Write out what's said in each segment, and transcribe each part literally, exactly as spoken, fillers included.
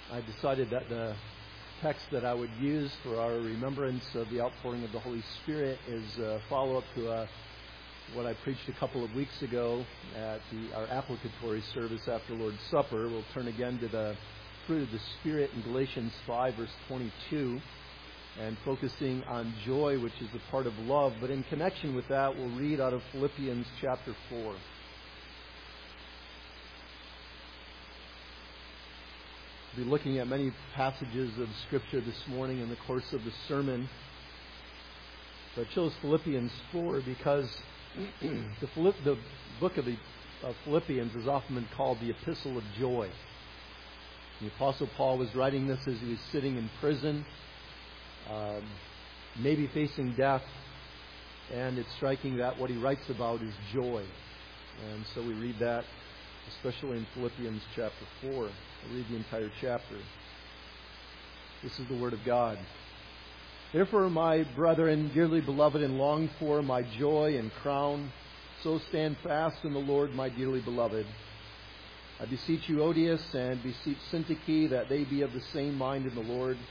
I decided that the text that I would use for our remembrance of the outpouring of the Holy Spirit is a follow-up to a, what I preached a couple of weeks ago at the, our applicatory service after Lord's Supper. We'll turn again to the fruit of the Spirit in Galatians five, verse twenty-two, and focusing on joy, which is a part of love. But in connection with that, we'll read out of Philippians chapter four. We'll be looking at many passages of Scripture this morning in the course of the sermon. So I chose Philippians four because the, Philipp, the book of, the, of Philippians is often been called the Epistle of Joy. The Apostle Paul was writing this as he was sitting in prison, um, maybe facing death, and it's striking that what he writes about is joy. And so we read that, especially in Philippians chapter four. I'll read the entire chapter. This is the Word of God. Therefore, my brethren, dearly beloved and longed for, my joy and crown, so stand fast in the Lord, my dearly beloved. I beseech you, Odius, and beseech Syntyche, that they be of the same mind in the Lord.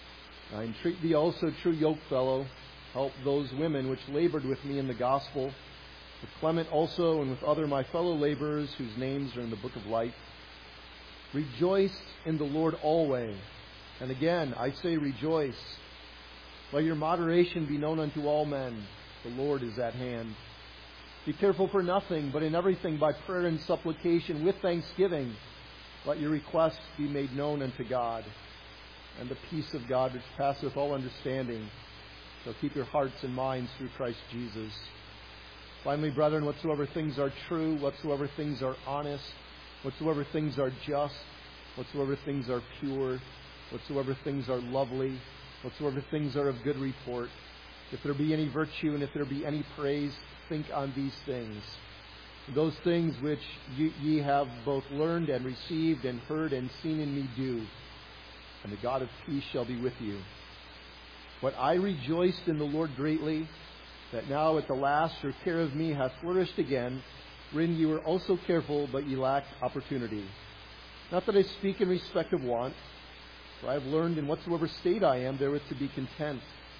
I entreat thee also, true yokefellow, help those women which labored with me in the gospel, with Clement also, and with other my fellow laborers whose names are in the book of life. Rejoice in the Lord always. And again, I say rejoice. Let your moderation be known unto all men. The Lord is at hand. Be careful for nothing, but in everything by prayer and supplication with thanksgiving, let your requests be made known unto God. And the peace of God which passeth all understanding shall keep your hearts and minds through Christ Jesus. Finally, brethren, whatsoever things are true, whatsoever things are honest, whatsoever things are just, whatsoever things are pure, whatsoever things are lovely, whatsoever things are of good report, if there be any virtue and if there be any praise, think on these things. Those things which ye, ye have both learned and received and heard and seen in me do, and the God of peace shall be with you. What I rejoiced in the Lord greatly, that now at the last your care of me hath flourished again, wherein ye were also careful, but ye lacked opportunity. Not that I speak in respect of want, for I have learned in whatsoever state I am therewith to be content.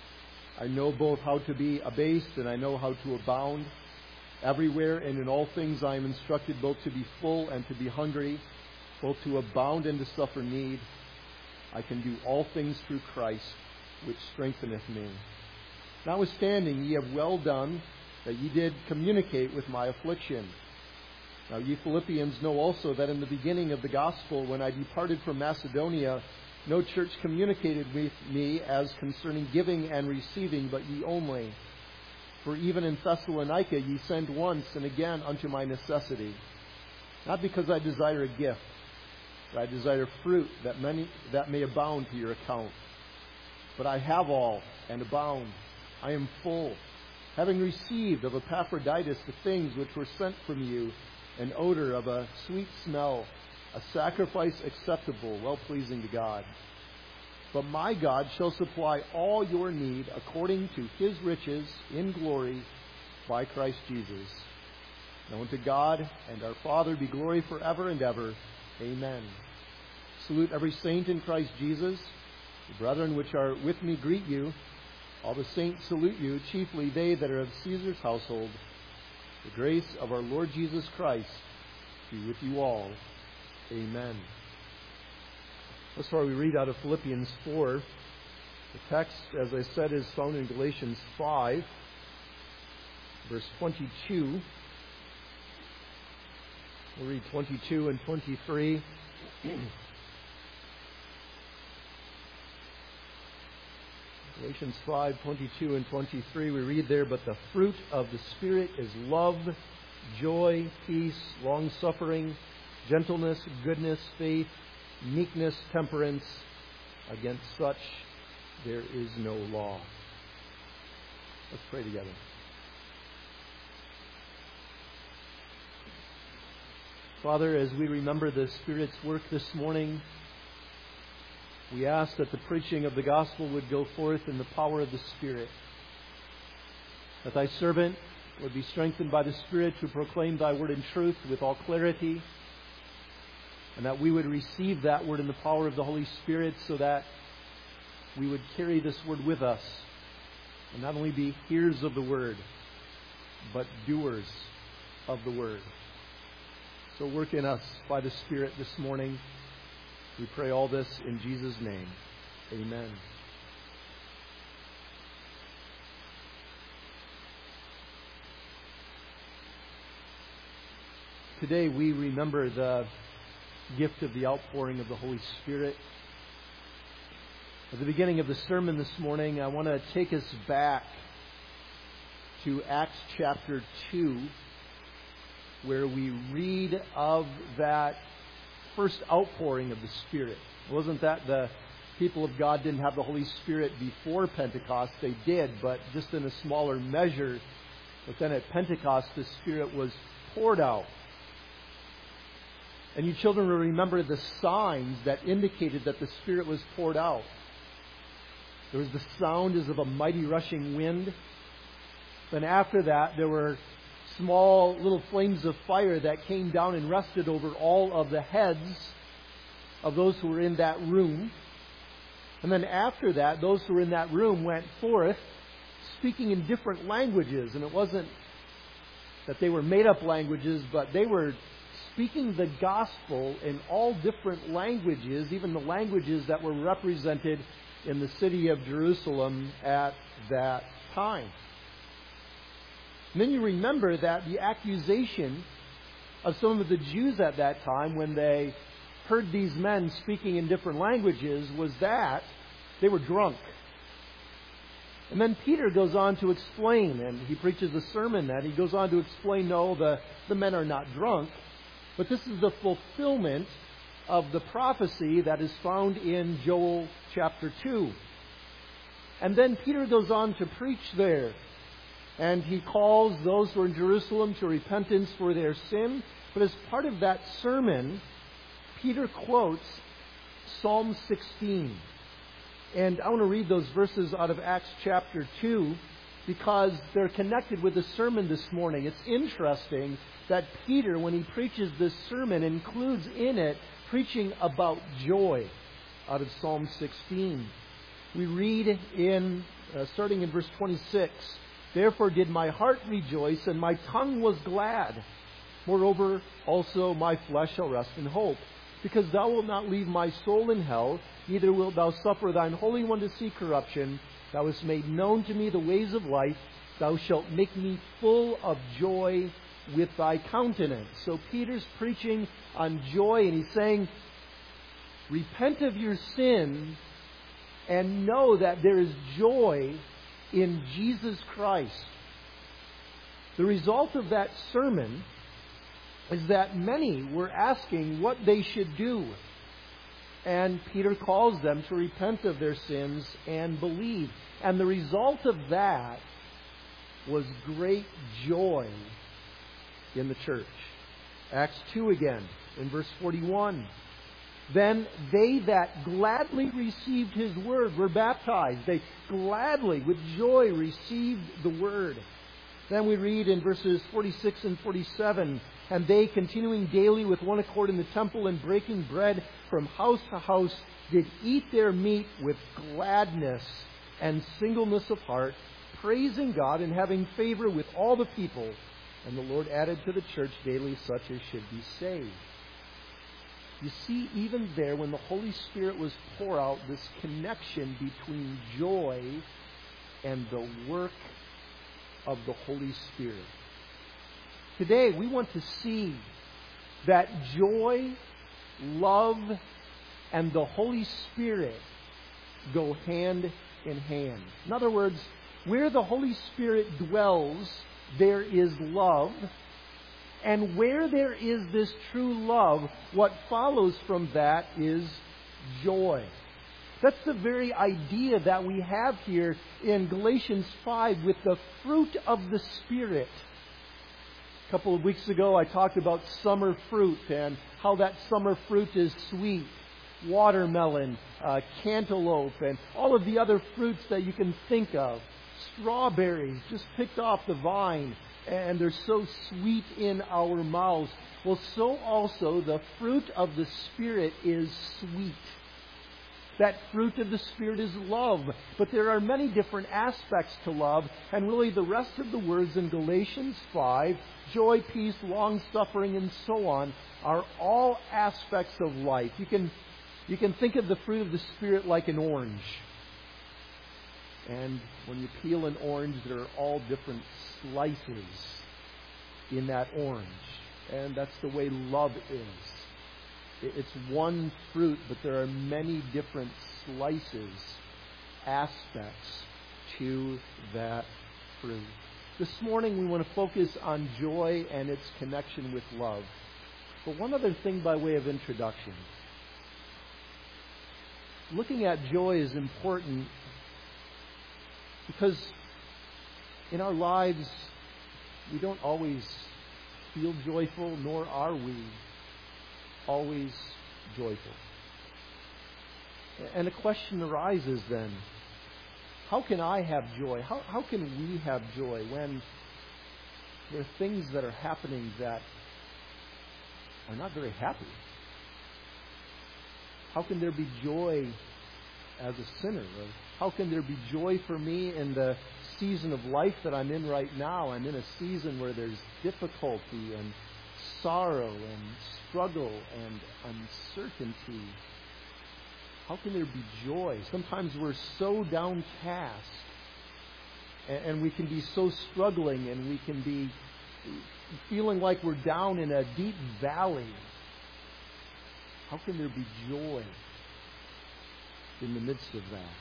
I know both how to be abased, and I know how to abound. Everywhere and in all things I am instructed both to be full and to be hungry, both to abound and to suffer need. I can do all things through Christ, which strengtheneth me. Notwithstanding, ye have well done, that ye did communicate with my affliction. Now ye Philippians know also that in the beginning of the gospel, when I departed from Macedonia, no church communicated with me as concerning giving and receiving, but ye only. For even in Thessalonica ye sent once and again unto my necessity. Not because I desire a gift, but I desire fruit that many that may abound to your account. But I have all and abound. I am full, having received of Epaphroditus the things which were sent from you, an odor of a sweet smell, a sacrifice acceptable, well-pleasing to God. But my God shall supply all your need according to His riches in glory by Christ Jesus. Now unto God and our Father be glory forever and ever. Amen. Salute every saint in Christ Jesus. The brethren which are with me greet you. All the saints salute you, chiefly they that are of Caesar's household. The grace of our Lord Jesus Christ be with you all. Amen. Thus far we read out of Philippians four. The text, as I said, is found in Galatians five, verse twenty-two. We'll read twenty-two and twenty-three. Galatians five, twenty-two and twenty-three, we read there, but the fruit of the Spirit is love, joy, peace, long-suffering, gentleness, goodness, faith, meekness, temperance. Against such there is no law. Let's pray together. Father, as we remember the Spirit's work this morning, we ask that the preaching of the gospel would go forth in the power of the Spirit, that thy servant would be strengthened by the Spirit to proclaim thy word in truth with all clarity, and that we would receive that word in the power of the Holy Spirit so that we would carry this word with us and not only be hearers of the word, but doers of the word. So work in us by the Spirit this morning. We pray all this in Jesus' name. Amen. Today we remember the gift of the outpouring of the Holy Spirit. At the beginning of the sermon this morning, I want to take us back to Acts chapter two, where we read of that first outpouring of the Spirit. It wasn't that the people of God didn't have the Holy Spirit before Pentecost. They did, but just in a smaller measure. But then at Pentecost, the Spirit was poured out. And you children will remember the signs that indicated that the Spirit was poured out. There was the sound as of a mighty rushing wind. Then after that, there were small little flames of fire that came down and rested over all of the heads of those who were in that room. And then after that, those who were in that room went forth speaking in different languages. And it wasn't that they were made up languages, but they were speaking the gospel in all different languages, even the languages that were represented in the city of Jerusalem at that time. And then you remember that the accusation of some of the Jews at that time when they heard these men speaking in different languages was that they were drunk. And then Peter goes on to explain, and he preaches a sermon that he goes on to explain, no, the, the men are not drunk, but this is the fulfillment of the prophecy that is found in Joel chapter two. And then Peter goes on to preach there. And he calls those who are in Jerusalem to repentance for their sin. But as part of that sermon, Peter quotes Psalm sixteen. And I want to read those verses out of Acts chapter two because they're connected with the sermon this morning. It's interesting that Peter, when he preaches this sermon, includes in it preaching about joy out of Psalm sixteen. We read in, uh, starting in verse twenty-six, "Therefore did my heart rejoice, and my tongue was glad. Moreover, also my flesh shall rest in hope. Because thou wilt not leave my soul in hell, neither wilt thou suffer thine Holy One to see corruption. Thou hast made known to me the ways of life. Thou shalt make me full of joy with thy countenance." So Peter's preaching on joy, and he's saying, repent of your sin and know that there is joy in Jesus Christ. The result of that sermon is that many were asking what they should do. And Peter calls them to repent of their sins and believe. And the result of that was great joy in the church. Acts two again, in verse forty-one. "Then they that gladly received his word were baptized." They gladly, with joy, received the word. Then we read in verses forty-six and forty-seven, "And they, continuing daily with one accord in the temple and breaking bread from house to house, did eat their meat with gladness and singleness of heart, praising God and having favor with all the people. And the Lord added to the church daily such as should be saved." You see, even there, when the Holy Spirit was poured out, this connection between joy and the work of the Holy Spirit. Today, we want to see that joy, love, and the Holy Spirit go hand in hand. In other words, where the Holy Spirit dwells, there is love. And where there is this true love, what follows from that is joy. That's the very idea that we have here in Galatians five with the fruit of the Spirit. A couple of weeks ago, I talked about summer fruit and how that summer fruit is sweet. Watermelon, uh, cantaloupe, and all of the other fruits that you can think of. Strawberries just picked off the vine. and they're so sweet in our mouths. Well, so also the fruit of the Spirit is sweet. That fruit of the Spirit is love. But there are many different aspects to love, and really the rest of the words in Galatians five, joy, peace, long-suffering, and so on, are all aspects of life. You can, you can think of the fruit of the Spirit like an orange. And when you peel an orange, there are all different slices in that orange. And that's the way love is. It's one fruit, but there are many different slices, aspects to that fruit. This morning we want to focus on joy and its connection with love. But one other thing by way of introduction. Looking at joy is important because in our lives we don't always feel joyful, nor are we always joyful. And a question arises then, how can I have joy? How, how can we have joy when there are things that are happening that are not very happy? How can there be joy as a sinner? Or how can there be joy for me in the season of life that I'm in right now? I'm in a season where there's difficulty and sorrow and struggle and uncertainty. How can there be joy? Sometimes we're so downcast and we can be so struggling and we can be feeling like we're down in a deep valley. How can there be joy in the midst of that?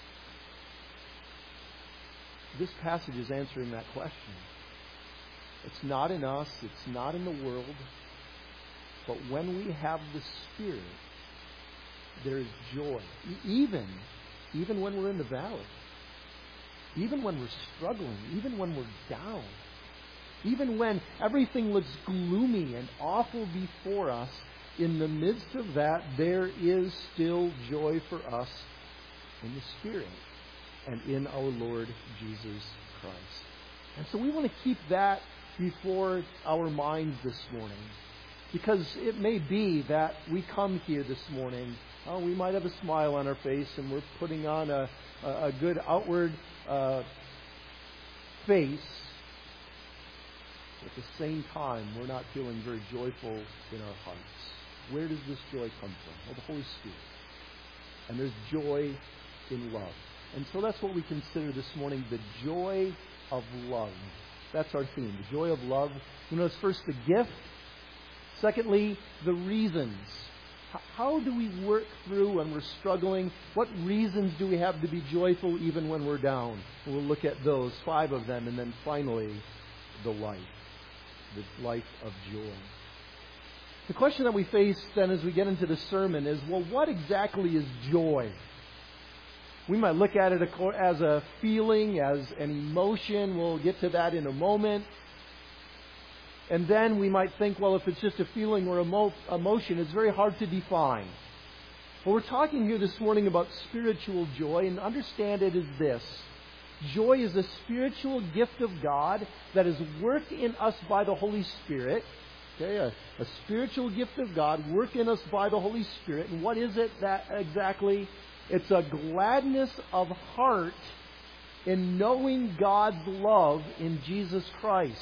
This passage is answering that question. It's not in us, it's not in the world, but when we have the Spirit, there is joy. Even, even when we're in the valley, even when we're struggling, even when we're down, even when everything looks gloomy and awful before us, in the midst of that, there is still joy for us in the Spirit and in our Lord Jesus Christ. And so we want to keep that before our minds this morning. Because it may be that we come here this morning, oh, we might have a smile on our face and we're putting on a, a, a good outward uh, face. At the same time, we're not feeling very joyful in our hearts. Where does this joy come from? Well, the Holy Spirit. And there's joy in love. And so that's what we consider this morning, the joy of love. That's our theme, the joy of love. You notice first the gift. Secondly, the reasons. How do we work through when we're struggling? What reasons do we have to be joyful even when we're down? We'll look at those, five of them. And then finally, the life, the life of joy. The question that we face then as we get into the sermon is, well, what exactly is joy? We might look at it as a feeling, as an emotion. We'll get to that in a moment. And then we might think, well, if it's just a feeling or emo- emotion, it's very hard to define. But we're talking here this morning about spiritual joy, and understand it is this. Joy is a spiritual gift of God that is worked in us by the Holy Spirit. Okay, a, a spiritual gift of God worked in us by the Holy Spirit. And what is it that exactly? It's a gladness of heart in knowing God's love in Jesus Christ.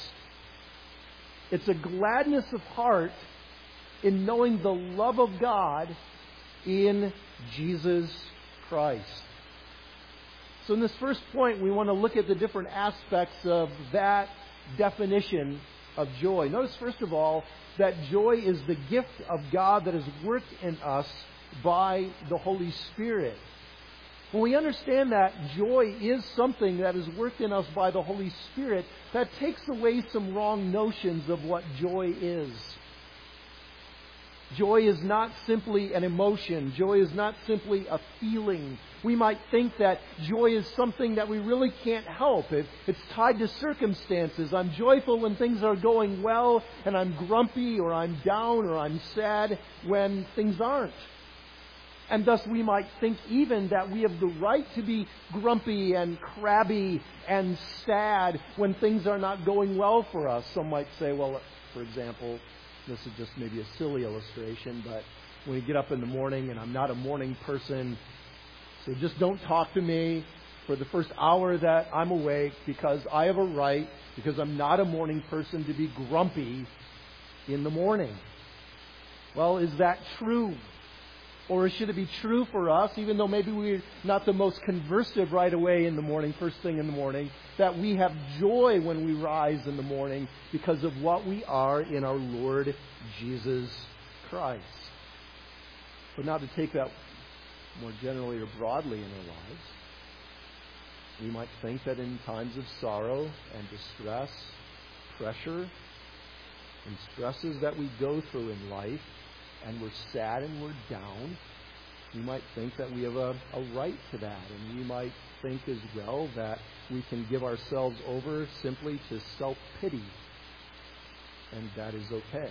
It's a gladness of heart in knowing the love of God in Jesus Christ. So in this first point, we want to look at the different aspects of that definition of joy. Notice, first of all, that joy is the gift of God that is worked in us by the Holy Spirit. When we understand that joy is something that is worked in us by the Holy Spirit, that takes away some wrong notions of what joy is. Joy is not simply an emotion. Joy is not simply a feeling. We might think that joy is something that we really can't help. It, it's tied to circumstances. I'm joyful when things are going well, and I'm grumpy or I'm down or I'm sad when things aren't. And thus we might think even that we have the right to be grumpy and crabby and sad when things are not going well for us. Some might say, well, for example, this is just maybe a silly illustration, but when you get up in the morning and I'm not a morning person, so just don't talk to me for the first hour that I'm awake, because I have a right, because I'm not a morning person, to be grumpy in the morning. Well, is that true? Or should it be true for us, even though maybe we're not the most conversive right away in the morning, first thing in the morning, that we have joy when we rise in the morning because of what we are in our Lord Jesus Christ? But now to take that more generally or broadly in our lives, we might think that in times of sorrow and distress, pressure, and stresses that we go through in life, and we're sad and we're down, we might think that we have a, a right to that. And we might think as well that we can give ourselves over simply to self-pity. And that is okay.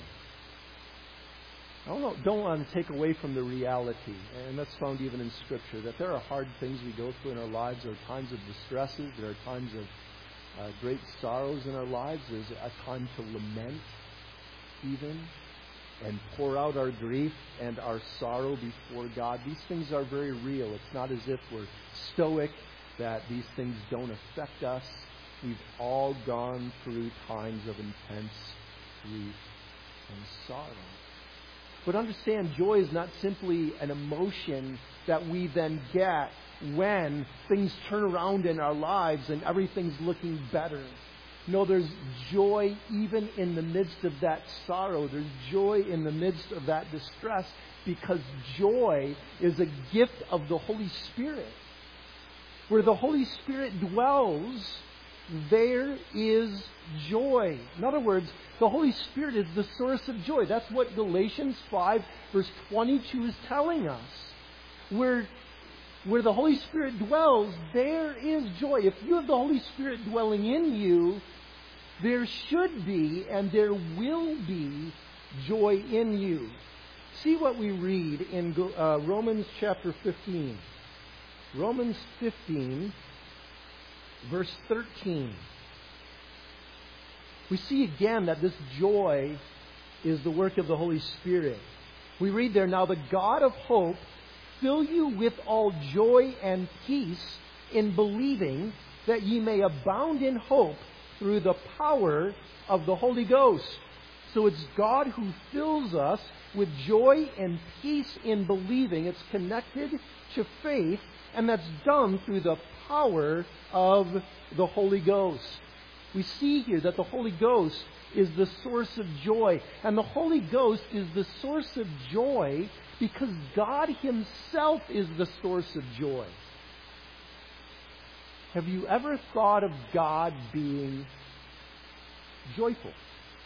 I don't, don't want to take away from the reality, and that's found even in Scripture, that there are hard things we go through in our lives. There are times of distresses. There are times of uh, great sorrows in our lives. There's a time to lament even, and pour out our grief and our sorrow before God. These things are very real. It's not as if we're stoic, that these things don't affect us. We've all gone through times of intense grief and sorrow. But understand, joy is not simply an emotion that we then get when things turn around in our lives and everything's looking better. No, there's joy even in the midst of that sorrow. There's joy in the midst of that distress, because joy is a gift of the Holy Spirit. Where the Holy Spirit dwells, there is joy. In other words, the Holy Spirit is the source of joy. That's what Galatians five verse twenty-two is telling us. Where Where the Holy Spirit dwells, there is joy. If you have the Holy Spirit dwelling in you, there should be and there will be joy in you. See what we read in uh, Romans chapter fifteen. Romans fifteen, verse thirteen. We see again that this joy is the work of the Holy Spirit. We read there, "Now the God of hope fill you with all joy and peace in believing, that ye may abound in hope through the power of the Holy Ghost." So it's God who fills us with joy and peace in believing. It's connected to faith, and that's done through the power of the Holy Ghost. We see here that the Holy Ghost is the source of joy. And the Holy Ghost is the source of joy because God Himself is the source of joy. Have you ever thought of God being joyful?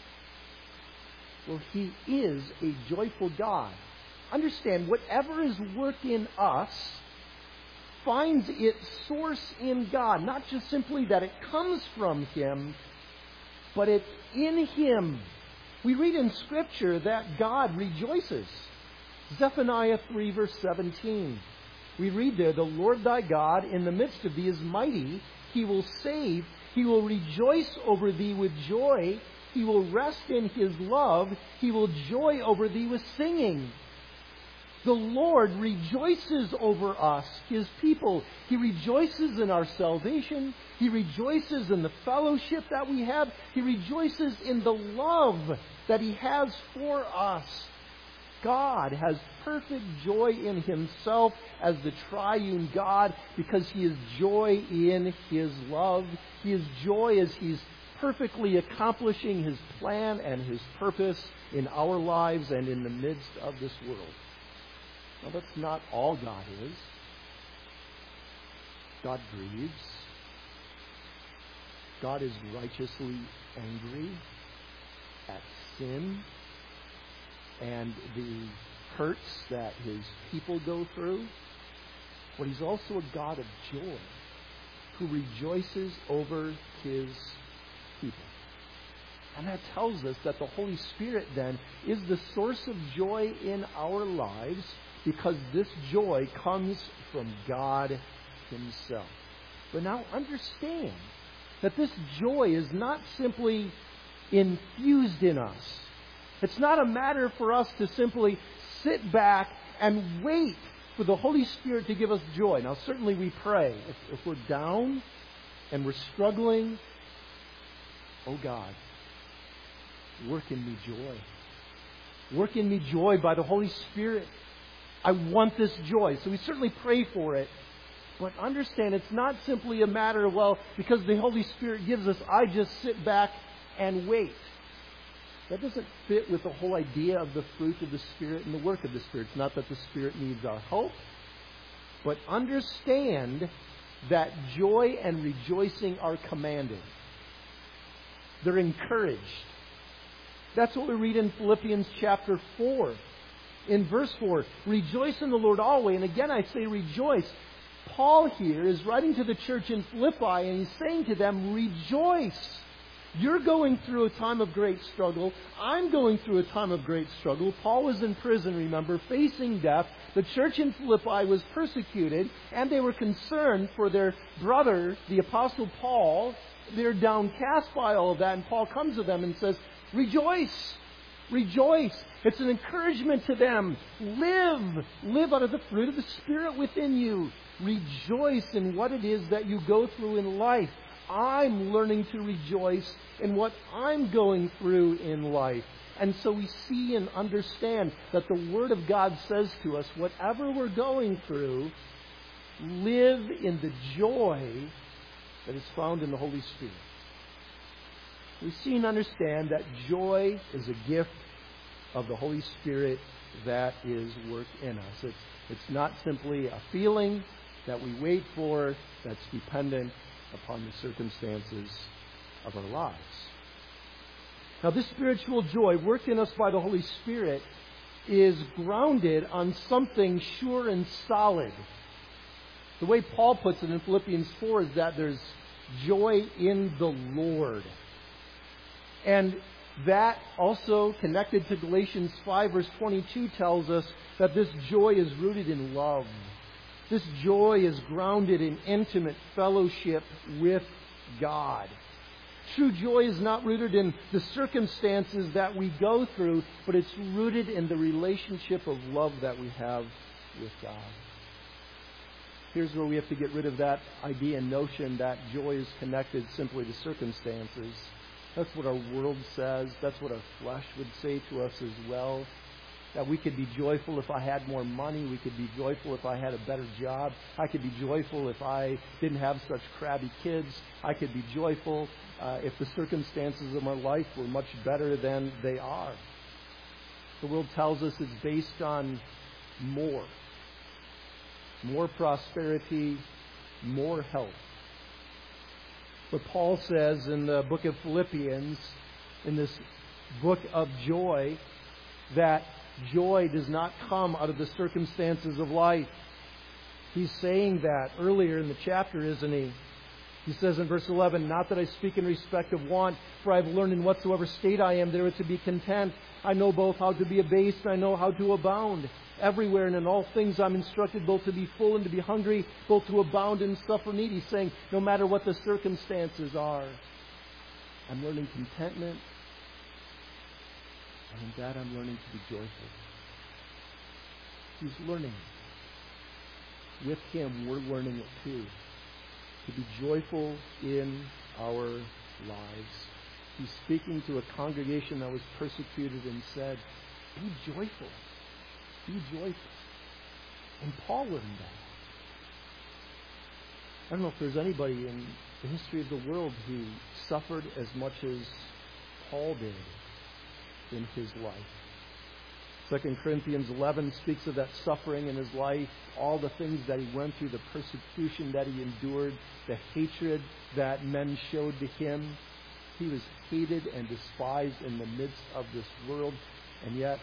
Well, He is a joyful God. Understand, whatever is worked in us finds its source in God. Not just simply that it comes from Him, but it's in Him. We read in Scripture that God rejoices. Zephaniah three verse seventeen. We read there, "The Lord thy God in the midst of thee is mighty. He will save. He will rejoice over thee with joy. He will rest in His love. He will joy over thee with singing." The Lord rejoices over us, His people. He rejoices in our salvation. He rejoices in the fellowship that we have. He rejoices in the love that He has for us. God has perfect joy in Himself as the triune God because He is joy in His love. He is joy as He's perfectly accomplishing His plan and His purpose in our lives and in the midst of this world. Now, that's not all God is. God grieves. God is righteously angry at sin and the hurts that His people go through. But He's also a God of joy who rejoices over His people. And that tells us that the Holy Spirit then is the source of joy in our lives because this joy comes from God Himself. But now understand that this joy is not simply infused in us. It's not a matter for us to simply sit back and wait for the Holy Spirit to give us joy. Now, certainly we pray. If, if we're down and we're struggling, oh God, work in me joy. Work in me joy by the Holy Spirit. I want this joy. So we certainly pray for it. But understand, it's not simply a matter of, well, because the Holy Spirit gives us, I just sit back and wait. That doesn't fit with the whole idea of the fruit of the Spirit and the work of the Spirit. It's not that the Spirit needs our help, but understand that joy and rejoicing are commanded. They're encouraged. That's what we read in Philippians chapter four. In verse four, rejoice in the Lord always. And again I say rejoice. Paul here is writing to the church in Philippi and he's saying to them, rejoice. You're going through a time of great struggle. I'm going through a time of great struggle. Paul was in prison, remember, facing death. The church in Philippi was persecuted, and they were concerned for their brother, the Apostle Paul. They're downcast by all of that, and Paul comes to them and says, rejoice! Rejoice! It's an encouragement to them. Live! Live out of the fruit of the Spirit within you. Rejoice in what it is that you go through in life. I'm learning to rejoice in what I'm going through in life. And so we see and understand that the Word of God says to us, whatever we're going through, live in the joy that is found in the Holy Spirit. We see and understand that joy is a gift of the Holy Spirit that is worked in us. It's, it's not simply a feeling that we wait for that's dependent upon the circumstances of our lives. Now, this spiritual joy worked in us by the Holy Spirit is grounded on something sure and solid. The way Paul puts it in Philippians four is that there's joy in the Lord. And that also, connected to Galatians five, verse twenty-two, tells us that this joy is rooted in love. This joy is grounded in intimate fellowship with God. True joy is not rooted in the circumstances that we go through, but it's rooted in the relationship of love that we have with God. Here's where we have to get rid of that idea and notion that joy is connected simply to circumstances. That's what our world says. That's what our flesh would say to us as well. That we could be joyful if I had more money. We could be joyful if I had a better job. I could be joyful if I didn't have such crabby kids. I could be joyful uh, if the circumstances of my life were much better than they are. The world tells us it's based on more. More prosperity, more health. But Paul says in the book of Philippians, in this book of joy, that joy does not come out of the circumstances of life. He's saying that earlier in the chapter, isn't he? He says in verse eleven, not that I speak in respect of want, for I have learned in whatsoever state I am there to be content. I know both how to be abased and I know how to abound. Everywhere and in all things I'm instructed both to be full and to be hungry, both to abound and suffer need. He's saying no matter what the circumstances are, I'm learning contentment. And in that I'm learning to be joyful. He's learning. With him, we're learning it too. To be joyful in our lives. He's speaking to a congregation that was persecuted and said, be joyful. Be joyful. And Paul learned that. I don't know if there's anybody in the history of the world who suffered as much as Paul did in his life. Second Corinthians eleven speaks of that suffering in his life, all the things that he went through, the persecution that he endured, the hatred that men showed to him. He was hated and despised in the midst of this world, and yet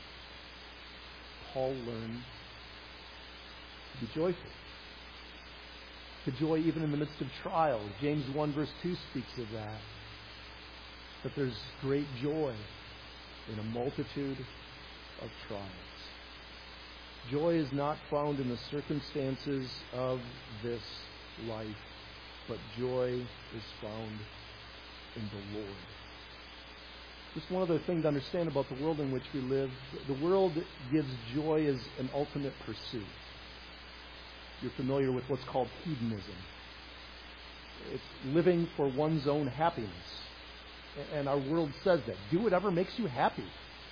Paul learned to be joyful. To joy even in the midst of trials. James one verse two speaks of that. That there's great joy in a multitude of trials. Joy is not found in the circumstances of this life, but joy is found in the Lord. Just one other thing to understand about the world in which we live. The world gives joy as an ultimate pursuit. You're familiar with what's called hedonism. It's living for one's own happiness. And our world says that. Do whatever makes you happy.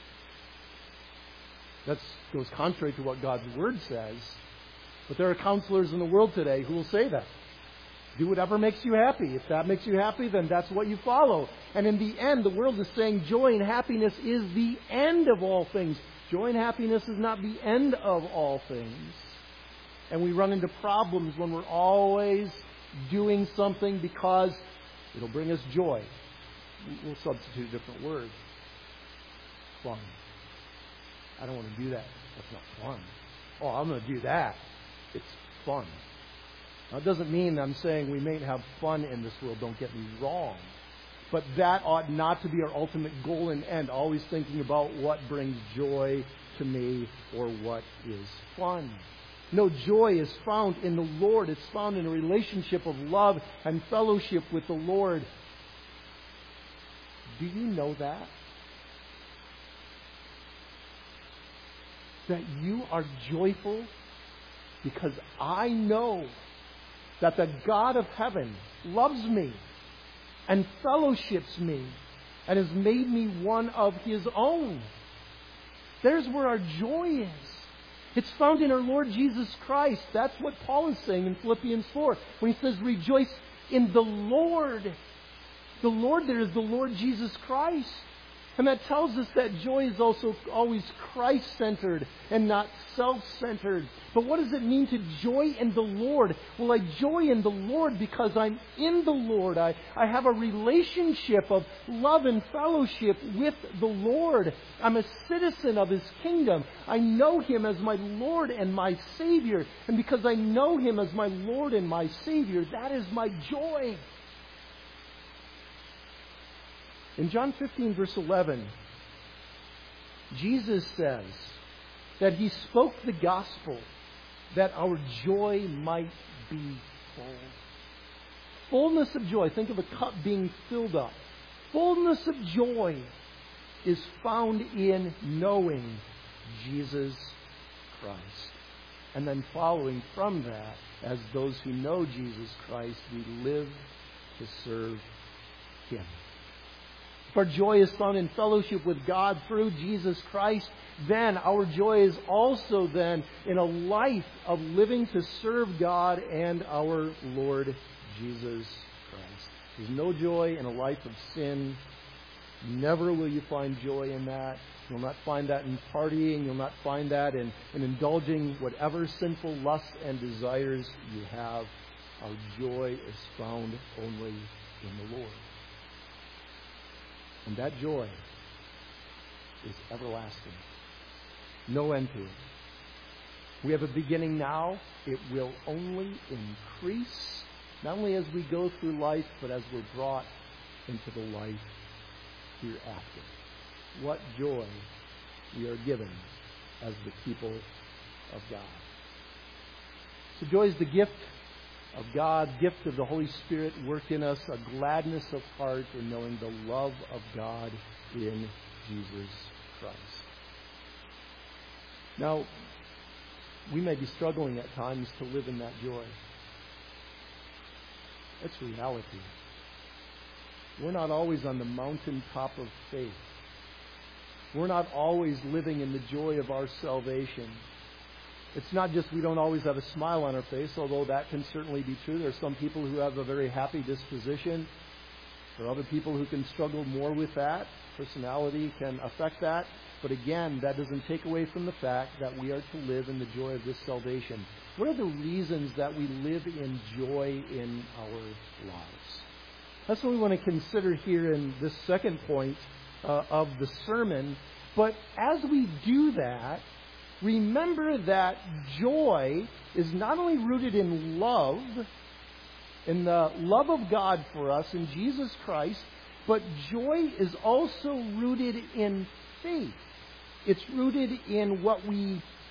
That goes contrary to what God's Word says. But there are counselors in the world today who will say that. Do whatever makes you happy. If that makes you happy, then that's what you follow. And in the end, the world is saying joy and happiness is the end of all things. Joy and happiness is not the end of all things. And we run into problems when we're always doing something because it'll bring us joy. We'll substitute a different word. Fun. I don't want to do that. That's not fun. Oh, I'm going to do that. It's fun. Now, it doesn't mean I'm saying we may have fun in this world. Don't get me wrong. But that ought not to be our ultimate goal and end. Always thinking about what brings joy to me or what is fun. No, joy is found in the Lord. It's found in a relationship of love and fellowship with the Lord. Do you know that? That you are joyful because I know that the God of heaven loves me and fellowships me and has made me one of His own. There's where our joy is. It's found in our Lord Jesus Christ. That's what Paul is saying in Philippians four when he says, rejoice in the Lord. The Lord there is the Lord Jesus Christ. And that tells us that joy is also always Christ-centered and not self-centered. But what does it mean to joy in the Lord? Well, I joy in the Lord because I'm in the Lord. I, I have a relationship of love and fellowship with the Lord. I'm a citizen of His kingdom. I know Him as my Lord and my Savior. And because I know Him as my Lord and my Savior, that is my joy. In John fifteen, verse eleven, Jesus says that He spoke the gospel that our joy might be full. Fullness of joy. Think of a cup being filled up. Fullness of joy is found in knowing Jesus Christ. And then following from that, as those who know Jesus Christ, we live to serve Him. If our joy is found in fellowship with God through Jesus Christ, then our joy is also then in a life of living to serve God and our Lord Jesus Christ. There's no joy in a life of sin. Never will you find joy in that. You'll not find that in partying. You'll not find that in, in indulging whatever sinful lusts and desires you have. Our joy is found only in the Lord. And that joy is everlasting. No end to it. We have a beginning now. It will only increase, not only as we go through life, but as we're brought into the life hereafter. What joy we are given as the people of God. So joy is the gift of God, gift of the Holy Spirit work in us, a gladness of heart in knowing the love of God in Jesus Christ. Now, we may be struggling at times to live in that joy. That's reality. We're not always on the mountaintop of faith. We're not always living in the joy of our salvation. It's not just we don't always have a smile on our face, although that can certainly be true. There are some people who have a very happy disposition. There are other people who can struggle more with that. Personality can affect that. But again, that doesn't take away from the fact that we are to live in the joy of this salvation. What are the reasons that we live in joy in our lives? That's what we want to consider here in this second point uh, of the sermon. But as we do that, remember that joy is not only rooted in love, in the love of God for us in Jesus Christ, but joy is also rooted in faith. It's rooted in what we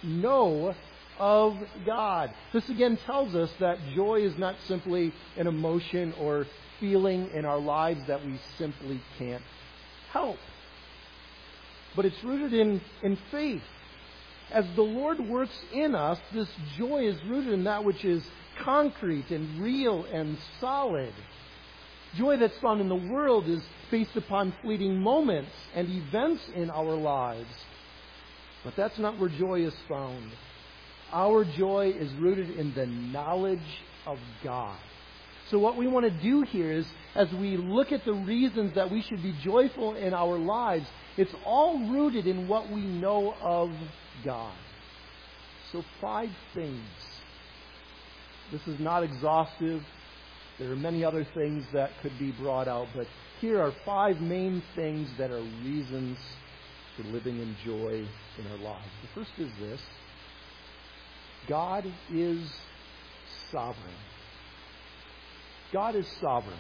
know of God. This again tells us that joy is not simply an emotion or feeling in our lives that we simply can't help. But it's rooted in, in faith. As the Lord works in us, this joy is rooted in that which is concrete and real and solid. Joy that's found in the world is based upon fleeting moments and events in our lives. But that's not where joy is found. Our joy is rooted in the knowledge of God. So what we want to do here is, as we look at the reasons that we should be joyful in our lives, it's all rooted in what we know of God. So five things. This is not exhaustive. There are many other things that could be brought out, but here are five main things that are reasons for living in joy in our lives. The first is this: God is sovereign. God is sovereign.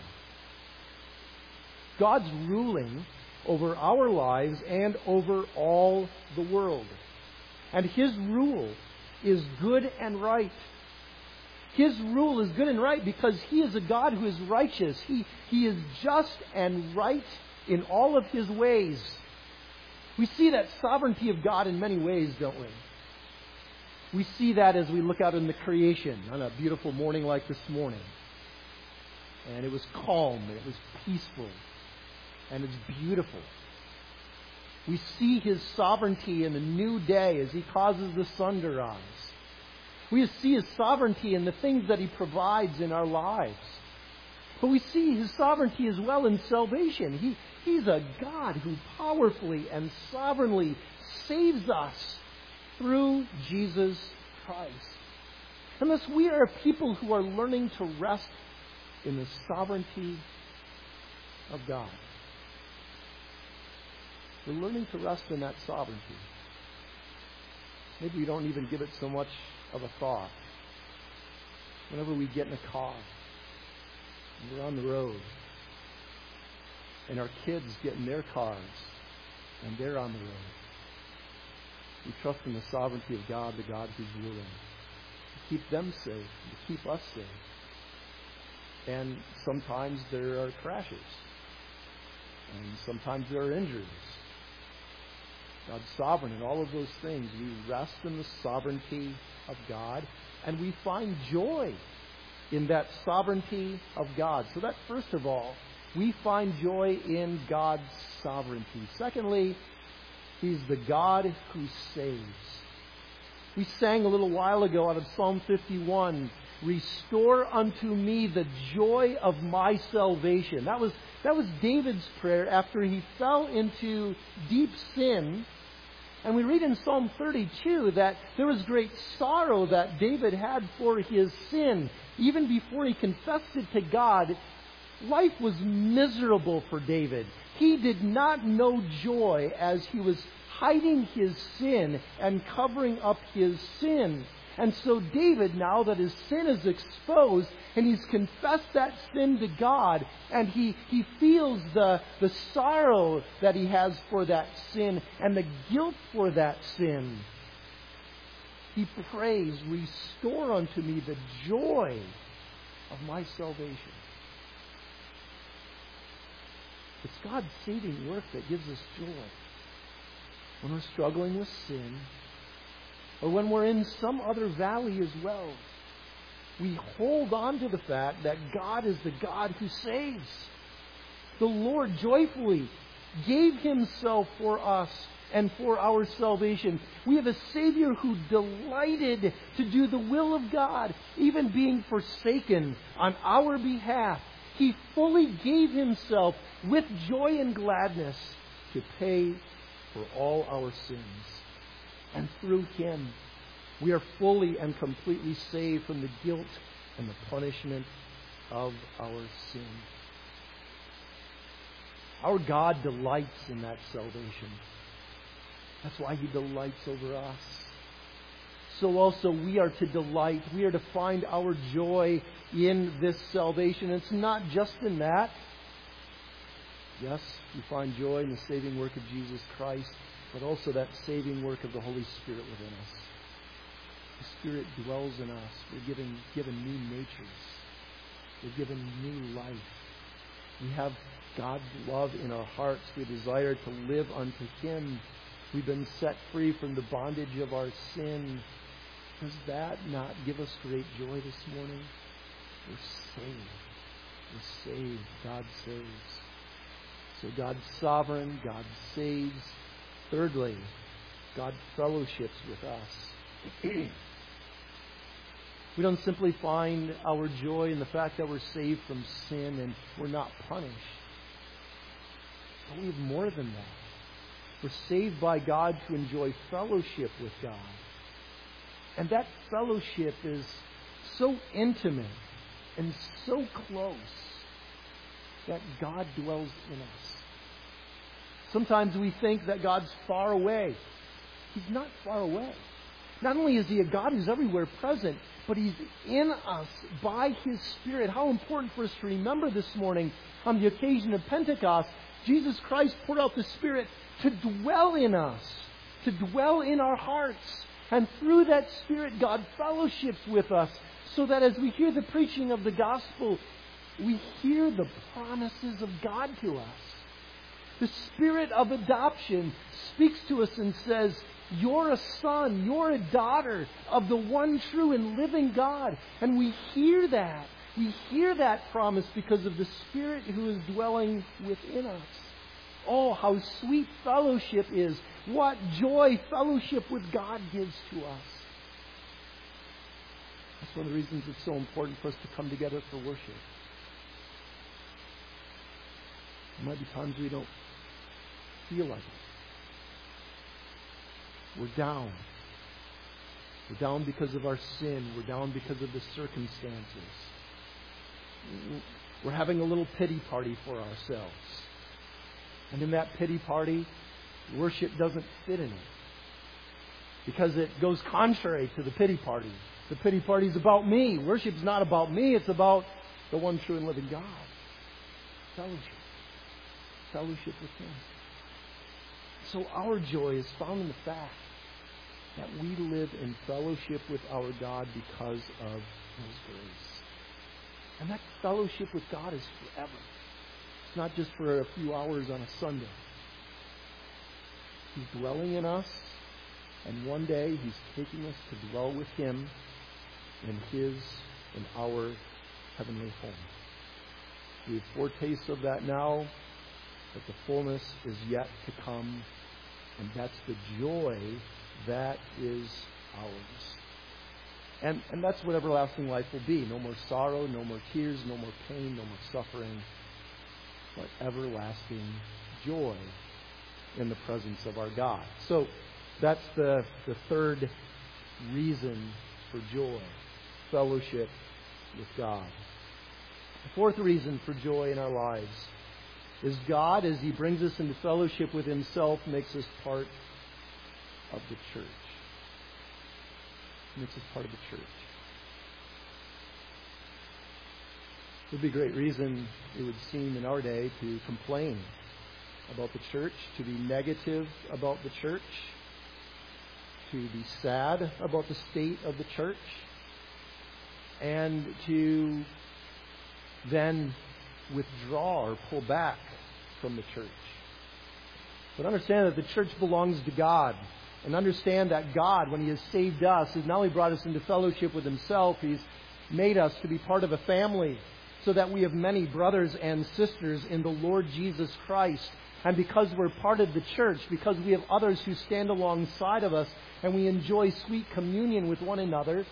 God's ruling over our lives and over all the world. And His rule is good and right. His rule is good and right because He is a God who is righteous. He, he is just and right in all of His ways. We see that sovereignty of God in many ways, don't we? We see that as we look out in the creation on a beautiful morning like this morning. And it was calm, and it was peaceful, and it's beautiful. We see His sovereignty in the new day as He causes the sun to rise. We see His sovereignty in the things that He provides in our lives. But we see His sovereignty as well in salvation. He, He's a God who powerfully and sovereignly saves us through Jesus Christ. And thus we are a people who are learning to rest in the sovereignty of God. We're learning to rest in that sovereignty. Maybe we don't even give it so much of a thought. Whenever we get in a car, and we're on the road, and our kids get in their cars, and they're on the road, we trust in the sovereignty of God, the God who's ruling, to keep them safe, to keep us safe. And sometimes there are crashes. And sometimes there are injuries. God's sovereign in all of those things. We rest in the sovereignty of God, and we find joy in that sovereignty of God. So that, first of all, we find joy in God's sovereignty. Secondly, He's the God who saves. We sang a little while ago out of Psalm fifty-one, "Restore unto me the joy of my salvation." That was, that was David's prayer after he fell into deep sin. And we read in Psalm thirty-two that there was great sorrow that David had for his sin. Even before he confessed it to God, life was miserable for David. He did not know joy as he was hiding his sin and covering up his sin. And so David, now that his sin is exposed, and he's confessed that sin to God, and he, he feels the, the sorrow that he has for that sin and the guilt for that sin, he prays, "Restore unto me the joy of my salvation." It's God's saving work that gives us joy. When we're struggling with sin, or when we're in some other valley as well, we hold on to the fact that God is the God who saves. The Lord joyfully gave Himself for us and for our salvation. We have a Savior who delighted to do the will of God, even being forsaken on our behalf. He fully gave Himself with joy and gladness to pay for all our sins. And through Him, we are fully and completely saved from the guilt and the punishment of our sin. Our God delights in that salvation. That's why He delights over us. So also we are to delight. We are to find our joy in this salvation. It's not just in that. Yes, we find joy in the saving work of Jesus Christ, but also that saving work of the Holy Spirit within us. Spirit dwells in us, we're given, given new natures. We're given new life. We have God's love in our hearts. We desire to live unto Him. We've been set free from the bondage of our sin. Does that not give us great joy this morning? We're saved. We're saved. God saves. So God's sovereign. God saves. Thirdly, God fellowships with us. We don't simply find our joy in the fact that we're saved from sin and we're not punished. But we have more than that. We're saved by God to enjoy fellowship with God. And that fellowship is so intimate and so close that God dwells in us. Sometimes we think that God's far away. He's not far away. Not only is He a God who's everywhere present, but He's in us by His Spirit. How important for us to remember this morning on the occasion of Pentecost, Jesus Christ poured out the Spirit to dwell in us, to dwell in our hearts. And through that Spirit, God fellowships with us so that as we hear the preaching of the gospel, we hear the promises of God to us. The Spirit of adoption speaks to us and says, you're a son, you're a daughter of the one true and living God. And we hear that. We hear that promise because of the Spirit who is dwelling within us. Oh, how sweet fellowship is. What joy fellowship with God gives to us. That's one of the reasons it's so important for us to come together for worship. There might be times we don't feel like it. We're down. We're down because of our sin. We're down because of the circumstances. We're having a little pity party for ourselves. And in that pity party, worship doesn't fit in it. Because it goes contrary to the pity party. The pity party is about me. Worship's not about me. It's about the one true and living God. Fellowship. Fellowship with Him. So our joy is found in the fact that we live in fellowship with our God because of His grace. And that fellowship with God is forever. It's not just for a few hours on a Sunday. He's dwelling in us, and one day He's taking us to dwell with Him in His and our heavenly home. We have foretastes of that now, but the fullness is yet to come, and that's the joy that is ours. And, and that's what everlasting life will be. No more sorrow, no more tears, no more pain, no more suffering, but everlasting joy in the presence of our God. So that's the, the third reason for joy, fellowship with God. The fourth reason for joy in our lives is God, as He brings us into fellowship with Himself, makes us part of the church. Makes us part of the church. It would be a great reason, it would seem in our day, to complain about the church, to be negative about the church, to be sad about the state of the church, and to then withdraw or pull back from the church. But understand that the church belongs to God. And understand that God, when He has saved us, has not only brought us into fellowship with Himself, He's made us to be part of a family so that we have many brothers and sisters in the Lord Jesus Christ. And because we're part of the church, because we have others who stand alongside of us and we enjoy sweet communion with one another,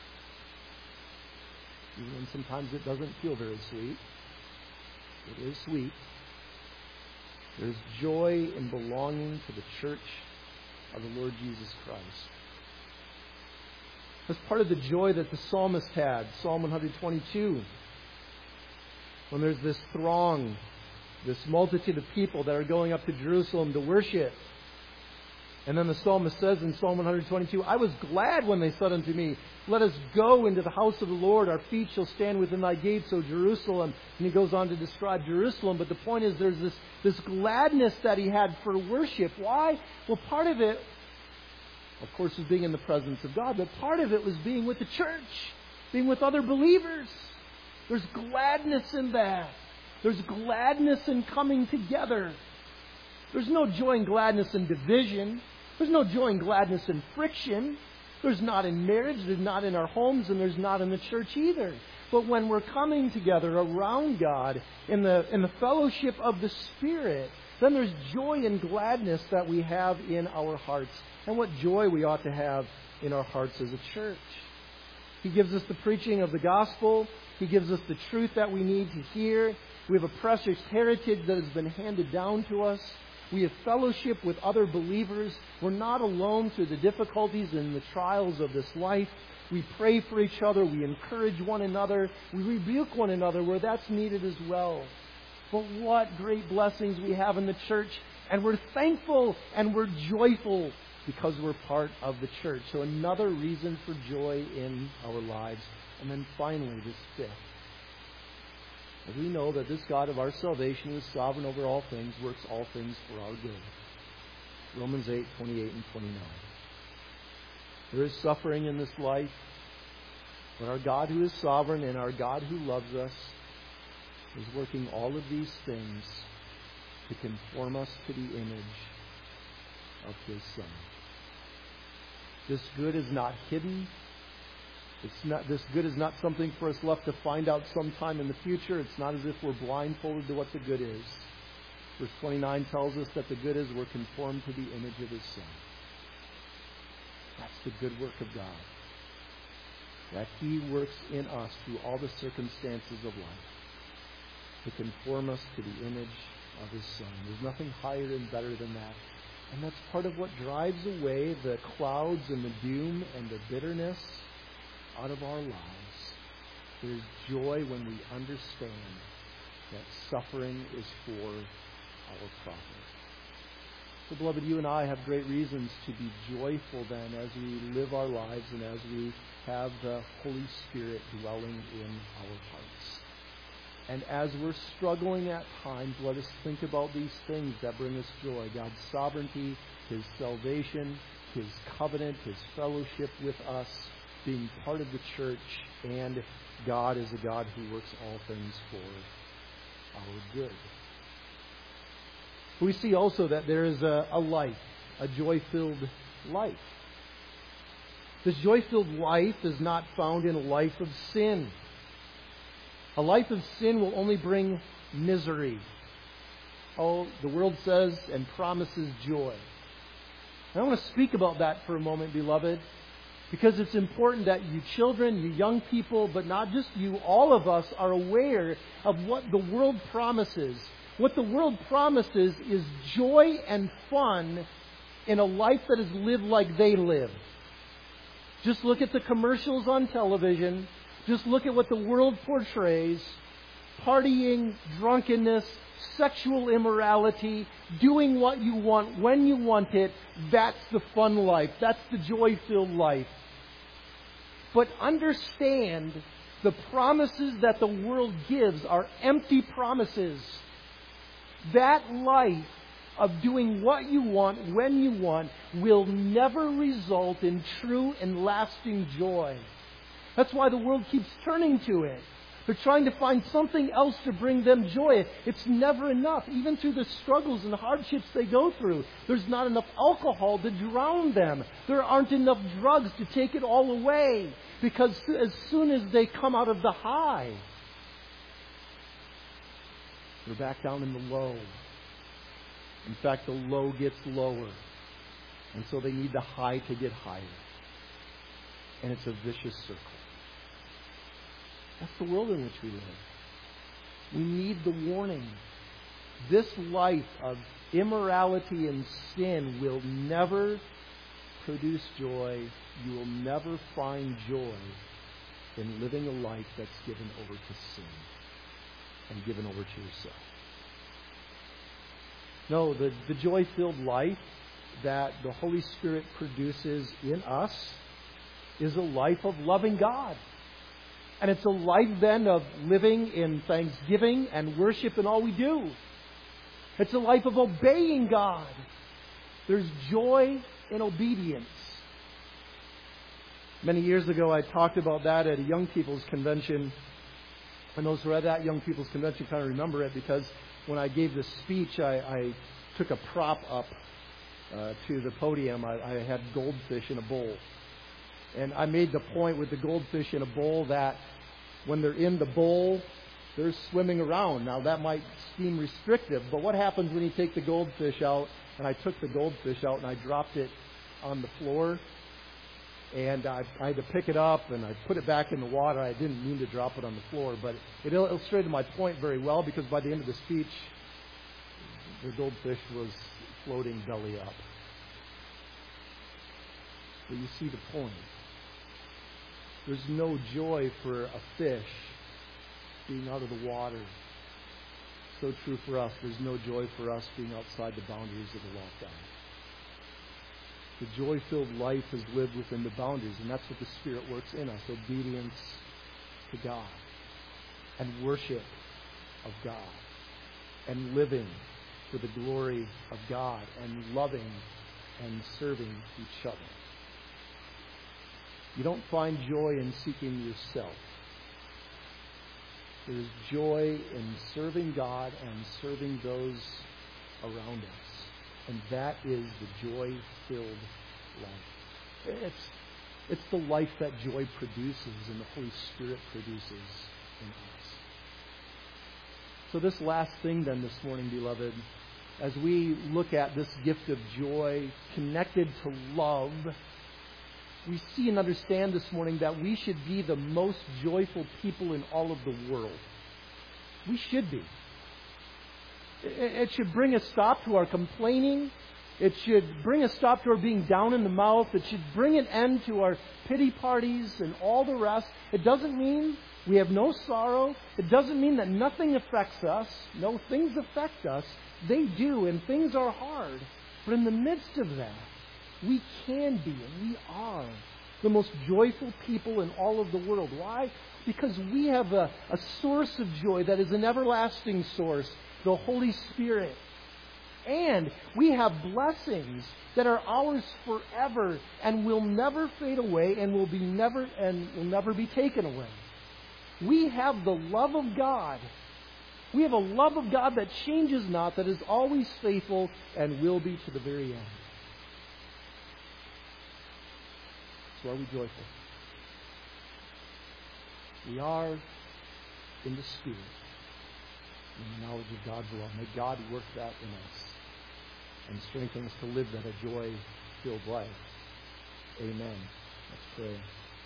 even when sometimes it doesn't feel very sweet, it is sweet. There's joy in belonging to the church of the Lord Jesus Christ. That's part of the joy that the psalmist had, Psalm one twenty-two. When there's this throng, this multitude of people that are going up to Jerusalem to worship. And then the psalmist says in Psalm one twenty-two, I was glad when they said unto me, let us go into the house of the Lord. Our feet shall stand within thy gates, O Jerusalem. And he goes on to describe Jerusalem. But the point is there's this, this gladness that he had for worship. Why? Well, part of it Of course, was being in the presence of God, but part of it was being with the church, being with other believers. There's gladness in that. There's gladness in coming together. There's no joy and gladness in division. There's no joy and gladness in friction. There's not in marriage, there's not in our homes, and there's not in the church either. But when we're coming together around God in the, in the fellowship of the Spirit, then there's joy and gladness that we have in our hearts. And what joy we ought to have in our hearts as a church. He gives us the preaching of the gospel. He gives us the truth that we need to hear. We have a precious heritage that has been handed down to us. We have fellowship with other believers. We're not alone through the difficulties and the trials of this life. We pray for each other. We encourage one another. We rebuke one another where that's needed as well. But what great blessings we have in the church. And we're thankful and we're joyful because we're part of the church. So another reason for joy in our lives. And then finally, this fifth. As we know that this God of our salvation, who is sovereign over all things, works all things for our good. Romans eight, twenty-eight and twenty-nine. There is suffering in this life, but our God who is sovereign and our God who loves us is working all of these things to conform us to the image of His Son. This good is not hidden. It's not, this good is not something for us left to find out sometime in the future. It's not as if we're blindfolded to what the good is. Verse twenty-nine tells us that the good is we're conformed to the image of His Son. That's the good work of God. That He works in us through all the circumstances of life to conform us to the image of His Son. There's nothing higher and better than that. And that's part of what drives away the clouds and the doom and the bitterness out of our lives. There's joy when we understand that suffering is for our profit. So, beloved, you and I have great reasons to be joyful then as we live our lives and as we have the Holy Spirit dwelling in our hearts. And as we're struggling at times, let us think about these things that bring us joy. God's sovereignty, His salvation, His covenant, His fellowship with us, being part of the church, and God is a God who works all things for our good. We see also that there is a, a life, a joy-filled life. This joy-filled life is not found in a life of sin. A life of sin will only bring misery. Oh, the world says and promises joy. And I want to speak about that for a moment, beloved, because it's important that you children, you young people, but not just you, all of us are aware of what the world promises. What the world promises is joy and fun in a life that is lived like they live. Just look at the commercials on television. Just look at what the world portrays. Partying, drunkenness, sexual immorality, doing what you want when you want it. That's the fun life. That's the joy-filled life. But understand the promises that the world gives are empty promises. That life of doing what you want when you want will never result in true and lasting joy. That's why the world keeps turning to it. They're trying to find something else to bring them joy. It's never enough. Even through the struggles and hardships they go through, there's not enough alcohol to drown them. There aren't enough drugs to take it all away. Because as soon as they come out of the high, they're back down in the low. In fact, the low gets lower. And so they need the high to get higher. And it's a vicious circle. That's the world in which we live. We need the warning. This life of immorality and sin will never produce joy. You will never find joy in living a life that's given over to sin and given over to yourself. No, the, the joy-filled life that the Holy Spirit produces in us is a life of loving God. And it's a life then of living in thanksgiving and worship in all we do. It's a life of obeying God. There's joy in obedience. Many years ago, I talked about that at a young people's convention. And those who were at that young people's convention kind of remember it because when I gave this speech, I, I took a prop up uh, to the podium. I, I had goldfish in a bowl. And I made the point with the goldfish in a bowl that when they're in the bowl, they're swimming around. Now, that might seem restrictive, but what happens when you take the goldfish out? And I took the goldfish out and I dropped it on the floor. And I, I had to pick it up and I put it back in the water. I didn't mean to drop it on the floor, but it illustrated my point very well because by the end of the speech, the goldfish was floating belly up. But you see the point. There's no joy for a fish being out of the water. So true for us. There's no joy for us being outside the boundaries of the lockdown. The joy-filled life is lived within the boundaries, and that's what the Spirit works in us. Obedience to God and worship of God and living for the glory of God and loving and serving each other. You don't find joy in seeking yourself. There is joy in serving God and serving those around us. And that is the joy-filled life. It's, it's the life that joy produces and the Holy Spirit produces in us. So this last thing then this morning, beloved, as we look at this gift of joy connected to love, we see and understand this morning that we should be the most joyful people in all of the world. We should be. It should bring a stop to our complaining. It should bring a stop to our being down in the mouth. It should bring an end to our pity parties and all the rest. It doesn't mean we have no sorrow. It doesn't mean that nothing affects us. No, things affect us. They do, and things are hard. But in the midst of that, we can be, and we are, the most joyful people in all of the world. Why? Because we have a, a source of joy that is an everlasting source, the Holy Spirit. And we have blessings that are ours forever and will never fade away and will be never and will never be taken away. We have the love of God. We have a love of God that changes not, that is always faithful and will be to the very end. So are we joyful? We are in the Spirit, in the knowledge of God's love. May God work that in us and strengthen us to live that a joy-filled life. Amen. Let's pray.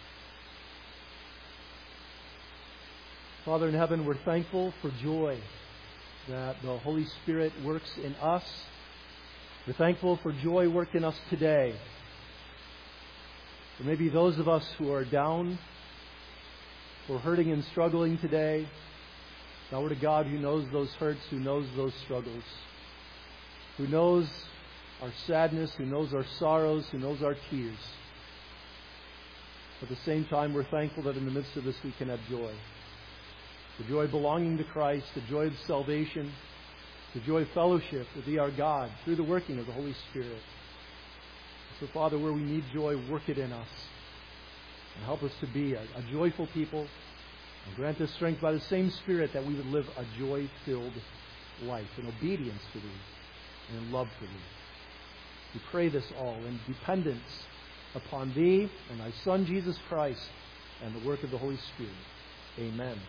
Father in heaven, we're thankful for joy that the Holy Spirit works in us. We're thankful for joy worked in us today. There may be those of us who are down, who are hurting and struggling today. Now we're to God who knows those hurts, who knows those struggles, who knows our sadness, who knows our sorrows, who knows our tears. At the same time, we're thankful that in the midst of this we can have joy. The joy belonging to Christ, the joy of salvation, the joy of fellowship with Thee, our God, through the working of the Holy Spirit. So, Father, where we need joy, work it in us. And help us to be a, a joyful people. And grant us strength by the same Spirit that we would live a joy-filled life in obedience to Thee and in love for Thee. We pray this all in dependence upon Thee and Thy Son, Jesus Christ, and the work of the Holy Spirit. Amen.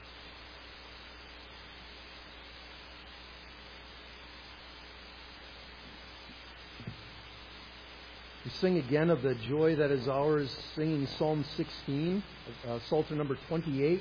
We sing again of the joy that is ours, singing Psalm sixteen, uh, Psalter number twenty-eight.